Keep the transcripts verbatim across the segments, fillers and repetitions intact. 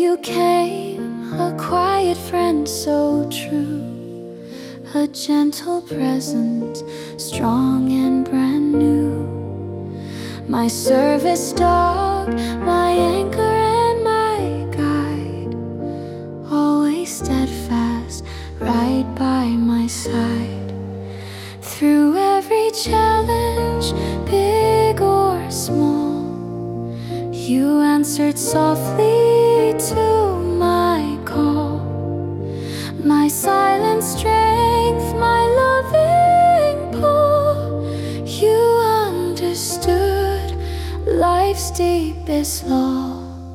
you came, a quiet friend so true, a gentle presence, strong and brand new. My service dog, my anchor and my guide, always steadfast, right by my side. Through every challenge, big or small, you answered softly to my call. My silent strength, my loving pull, you understood life's deepest law.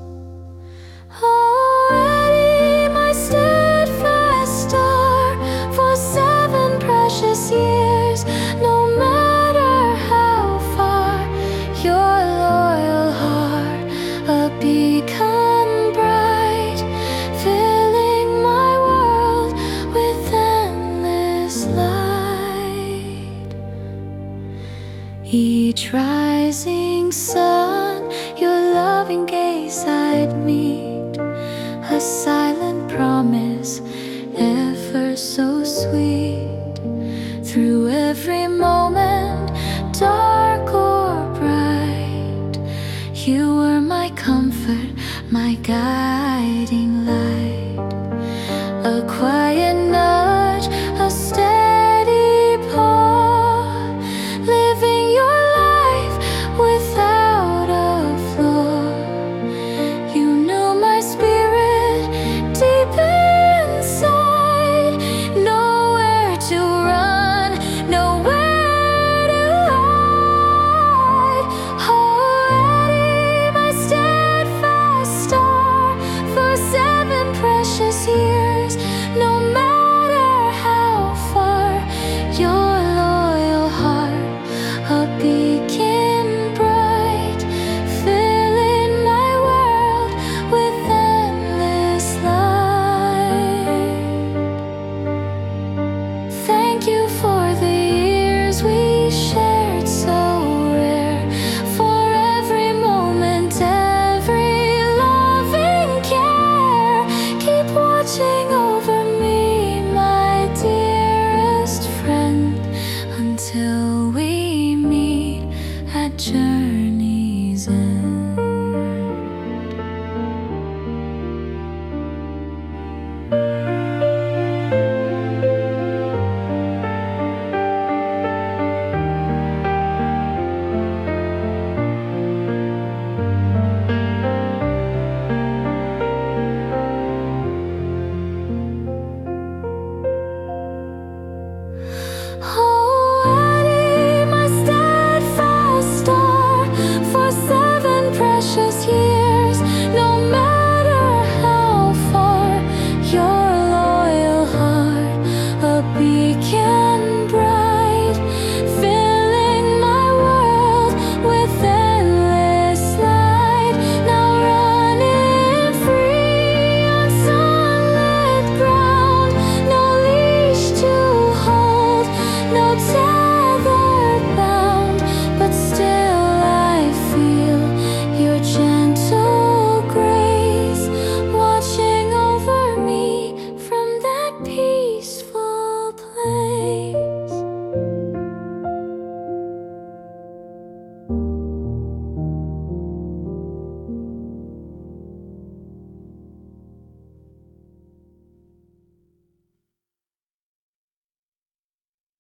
Already my steadfast star, for seven precious years, no matter how far, your loyal heart, a beacon bright, filling my world with endless light. Each rising sun, your loving gaze I'd meet, a silent promise, ever so sweet. Through every moment, dark or bright, you were my comfort, my guide.